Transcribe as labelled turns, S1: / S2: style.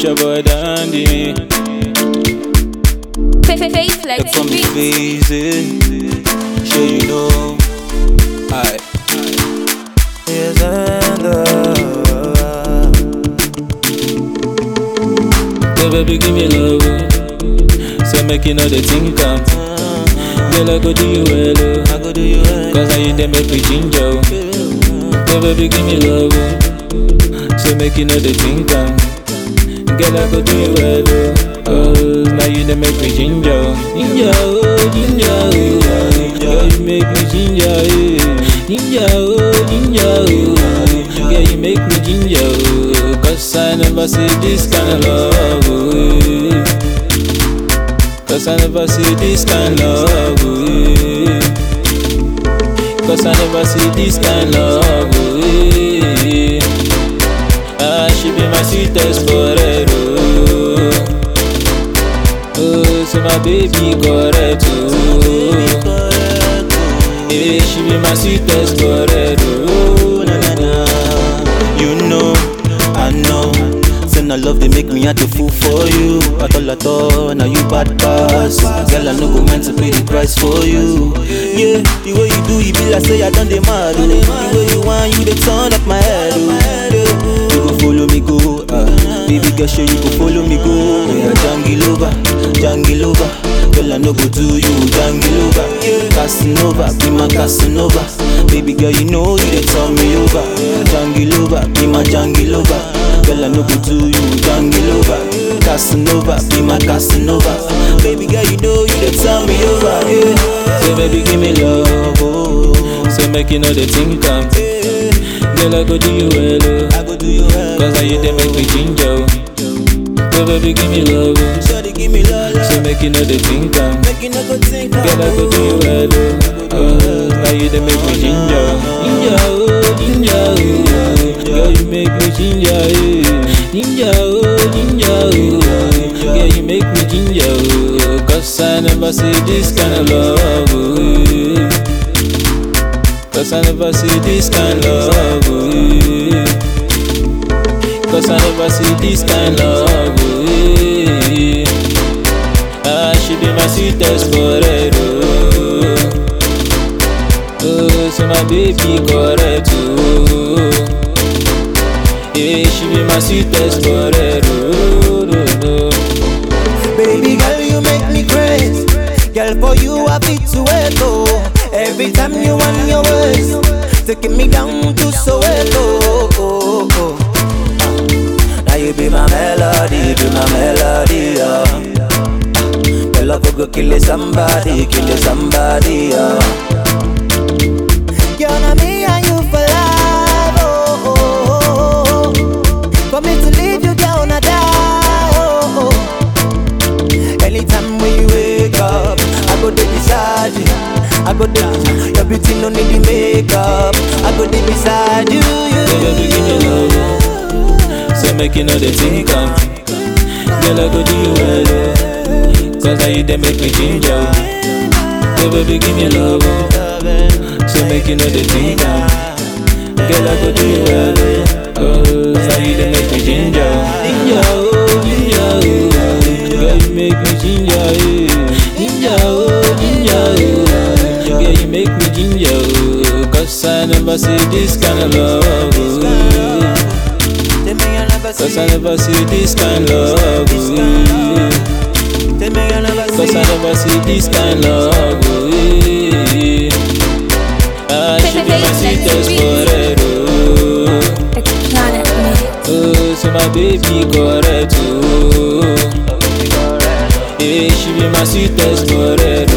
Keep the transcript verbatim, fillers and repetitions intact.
S1: push your boy down to me.
S2: Flex
S1: From the face, eh? Sure you know. Aye. Yes, and uh. So baby, give me love. So make you know the thing come. Girl, I go do you well, oh. I go do you well. Cause I you they make me ginger. So baby, give me love. So make you know the thing come. Girl, I go do you well, oh. Oh, now you they make me ginger. Ginger, oh, ginger, oh. Girl, you make me ginger, oh. Ginger, oh, ginger, oh. Girl, you make me ginger, oh. Cause I never see this kind of love, oh. Cause I never see this kind of love, oh. Cause I never see this kind of love, oh. Ah, she be my sweetest forever, oh. Oh, so my baby correct, oh. Yeah, she be my sweetest forever, oh. Na, na, na. You know, I know. Say no love they make me at the fool for you. At all at all, now you bad pass. Girl, I no go mind to pay the price for you. Yeah, the way you do, you be like say I done the mad. Oh. The way you want, you they turn up my head. Oh. You go follow me go, uh. Baby girl, sure you go follow me go. Yeah, jungle over, jungle over. Girl, I no go do you jungle over. Casanova, be my Casanova. Baby girl, you know you they turn me over. Jungle over, be my jungle over. Girl, I no go do you jungle over. Casanova, be my Casanova. Baby girl, you know you they turn me over. Yeah. So baby, give me love, oh. So make you know the thing come. Girl, I go do you well, oh. I go do you well. Cause I you they make me ginger. So baby, give me love, oh. Give me love, love. So make you know the thing come. Girl, I go do you well, oh. Oh, now you they make me ginger. Ginger, oh, ginger, oh. Girl, you make me ginger, oh. Ginger, oh, ginger, oh. Girl, you make me ginger, oh. Cause I never see this kind of love, oh. Cause I never see this kind of love, oh. Cause I never see this kind of love, oh. Ah, she be my sweetest forever, oh. Oh, so my baby correct, oh. Yeah, she be my sweetest forever, oh, oh, oh.
S3: Baby girl, you make me crazy. Girl, for you I fit to echo. Every time you want your ways, taking me down to Soweto. Oh, oh, oh. Now you be my melody, be my melody, oh. Your love will go kill somebody, kill somebody, oh. Girl, now me and you for life, oh, oh, oh, oh. For me to leave you down a die, oh, oh. Anytime when you wake up, I go there beside you. I go there, your beauty no need the makeup. I go there beside you, you.
S1: So baby, give me love, so make you know the thing come. Girl, I go do you well, oh. Cause I you they make me ginger. So baby, give me love, so make you know the thing come. Girl, I go do you well, oh. Cause I you they make me ginger. Ginger, oh, ginger, oh. Girl, you make me ginger, oh. Ginger, oh, ginger, oh. Girl, you make me ginger, oh. Cause I never see this kind of love, oh. Cause I never see this kind of love, oh. Cause I never see this kind of love, oh. Ah, she be my sweetest forever, oh. Oh, so my baby correct, oh. Yeah, she be my sweetest forever.